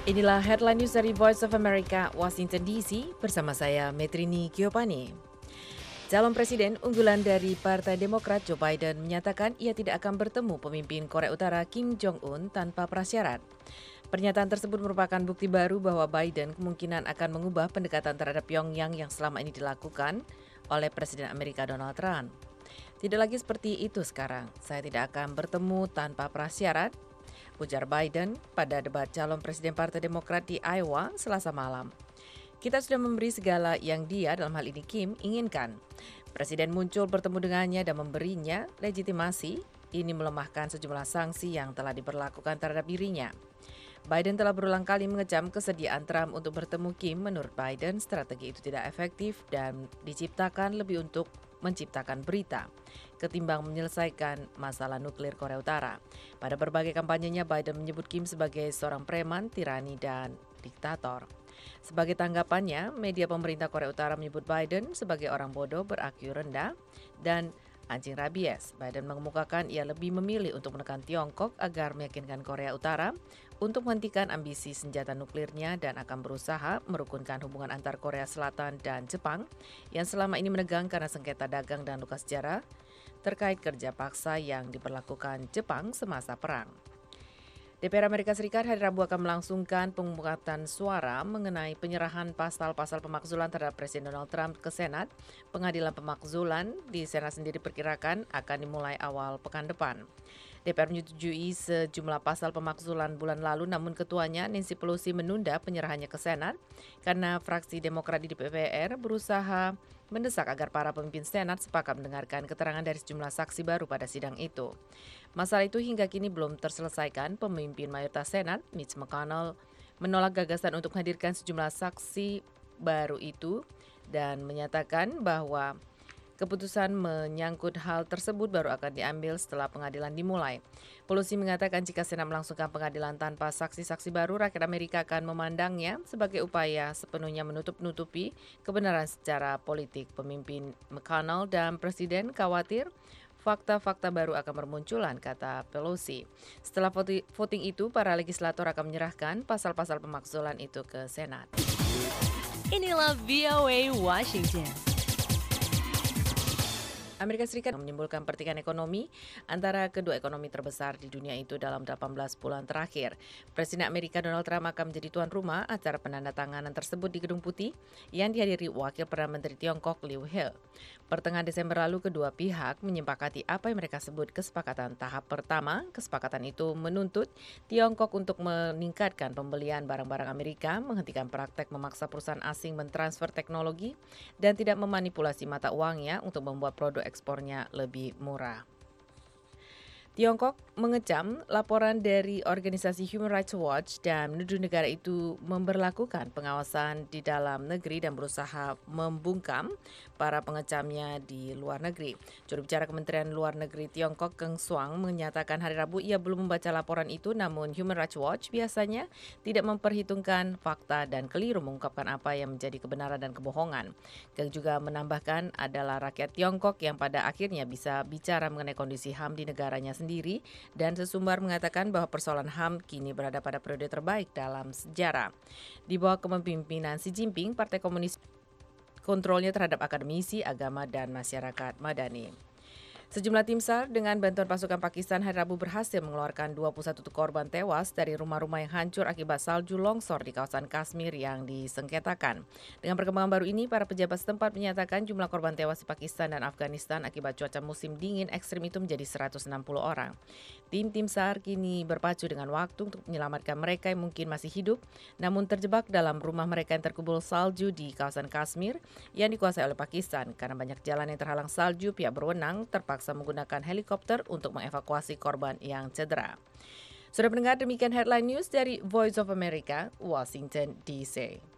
Inilah headline news dari Voice of America, Washington DC, bersama saya Metrini Giovanni. Calon presiden unggulan dari Partai Demokrat Joe Biden menyatakan ia tidak akan bertemu pemimpin Korea Utara Kim Jong-un tanpa prasyarat. Pernyataan tersebut merupakan bukti baru bahwa Biden kemungkinan akan mengubah pendekatan terhadap Pyongyang yang selama ini dilakukan oleh Presiden Amerika Donald Trump. Tidak lagi seperti itu sekarang, saya tidak akan bertemu tanpa prasyarat, ujar Biden pada debat calon presiden Partai Demokrat di Iowa Selasa malam. Kita sudah memberi segala yang dia, dalam hal ini Kim, inginkan. Presiden muncul bertemu dengannya dan memberinya legitimasi. Ini melemahkan sejumlah sanksi yang telah diberlakukan terhadap dirinya. Biden telah berulang kali mengecam kesediaan Trump untuk bertemu Kim. Menurut Biden, strategi itu tidak efektif dan diciptakan lebih untuk menciptakan berita ketimbang menyelesaikan masalah nuklir Korea Utara. Pada berbagai kampanyenya, Biden menyebut Kim sebagai seorang preman, tirani, dan diktator. Sebagai tanggapannya, media pemerintah Korea Utara menyebut Biden sebagai orang bodoh ber-IQ rendah dan anjing rabies. Biden mengemukakan ia lebih memilih untuk menekan Tiongkok agar meyakinkan Korea Utara untuk menghentikan ambisi senjata nuklirnya dan akan berusaha merukunkan hubungan antar Korea Selatan dan Jepang yang selama ini menegang karena sengketa dagang dan luka sejarah terkait kerja paksa yang diberlakukan Jepang semasa perang. DPR Amerika Serikat hari Rabu akan melangsungkan pemungutan suara mengenai penyerahan pasal-pasal pemakzulan terhadap Presiden Donald Trump ke Senat. Pengadilan pemakzulan di Senat sendiri diperkirakan akan dimulai awal pekan depan. DPR menyetujui sejumlah pasal pemakzulan bulan lalu, namun ketuanya Nancy Pelosi menunda penyerahannya ke Senat karena fraksi Demokrat di DPR berusaha mendesak agar para pemimpin Senat sepakat mendengarkan keterangan dari sejumlah saksi baru pada sidang itu. Masalah itu hingga kini belum terselesaikan. Pemimpin mayoritas Senat, Mitch McConnell, menolak gagasan untuk menghadirkan sejumlah saksi baru itu dan menyatakan bahwa keputusan menyangkut hal tersebut baru akan diambil setelah pengadilan dimulai. Pelosi mengatakan jika Senat melangsungkan pengadilan tanpa saksi-saksi baru, rakyat Amerika akan memandangnya sebagai upaya sepenuhnya menutup-nutupi kebenaran secara politik. Pemimpin McConnell dan Presiden khawatir fakta-fakta baru akan bermunculan, kata Pelosi. Setelah voting itu, para legislator akan menyerahkan pasal-pasal pemakzulan itu ke Senat. Inilah VOA Washington. Amerika Serikat menimbulkan pertikaian ekonomi antara kedua ekonomi terbesar di dunia itu dalam 18 bulan terakhir. Presiden Amerika Donald Trump akan menjadi tuan rumah acara penandatanganan tersebut di Gedung Putih yang dihadiri Wakil Perdana Menteri Tiongkok Liu He. Pertengahan Desember lalu kedua pihak menyepakati apa yang mereka sebut kesepakatan tahap pertama. Kesepakatan itu menuntut Tiongkok untuk meningkatkan pembelian barang-barang Amerika, menghentikan praktek memaksa perusahaan asing mentransfer teknologi, dan tidak memanipulasi mata uangnya untuk membuat produk ekspornya lebih murah. Tiongkok mengecam laporan dari organisasi Human Rights Watch dan menuduh negara itu memberlakukan pengawasan di dalam negeri dan berusaha membungkam para pengecamnya di luar negeri. Juru bicara Kementerian Luar Negeri Tiongkok Geng Shuang menyatakan hari Rabu ia belum membaca laporan itu, namun Human Rights Watch biasanya tidak memperhitungkan fakta dan keliru mengungkapkan apa yang menjadi kebenaran dan kebohongan. Geng juga menambahkan adalah rakyat Tiongkok yang pada akhirnya bisa bicara mengenai kondisi HAM di negaranya sendiri, dan sesumbar mengatakan bahwa persoalan HAM kini berada pada periode terbaik dalam sejarah. Di bawah kepemimpinan Xi Jinping, Partai Komunis kontrolnya terhadap akademisi, agama, dan masyarakat madani. Sejumlah tim SAR dengan bantuan pasukan Pakistan hari Rabu berhasil mengeluarkan 21 korban tewas dari rumah-rumah yang hancur akibat salju longsor di kawasan Kashmir yang disengketakan. Dengan perkembangan baru ini, para pejabat setempat menyatakan jumlah korban tewas di Pakistan dan Afghanistan akibat cuaca musim dingin ekstrim itu menjadi 160 orang. Tim-tim SAR kini berpacu dengan waktu untuk menyelamatkan mereka yang mungkin masih hidup, namun terjebak dalam rumah mereka yang terkubur salju di kawasan Kashmir yang dikuasai oleh Pakistan. Karena banyak jalan yang terhalang salju, pihak berwenang terpaksa menggunakan helikopter untuk mengevakuasi korban yang cedera. Sudah mendengar, demikian headline news dari Voice of America, Washington DC.